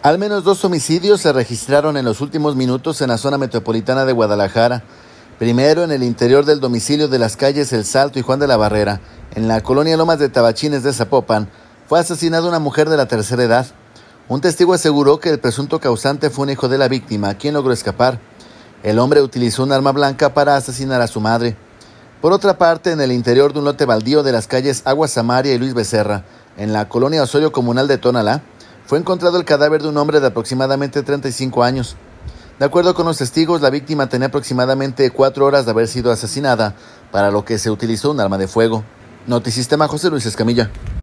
Al menos 2 homicidios se registraron en los últimos minutos en la zona metropolitana de Guadalajara. Primero, en el interior del domicilio de las calles El Salto y Juan de la Barrera, en la colonia Lomas de Tabachines de Zapopan, fue asesinada una mujer de la tercera edad. Un testigo aseguró que el presunto causante fue un hijo de la víctima, quien logró escapar. El hombre utilizó un arma blanca para asesinar a su madre. Por otra parte, en el interior de un lote baldío de las calles Agua Samaria y Luis Becerra, en la colonia Osorio Comunal de Tonalá, fue encontrado el cadáver de un hombre de aproximadamente 35 años. De acuerdo con los testigos, la víctima tenía aproximadamente 4 horas de haber sido asesinada, para lo que se utilizó un arma de fuego. Notisistema, José Luis Escamilla.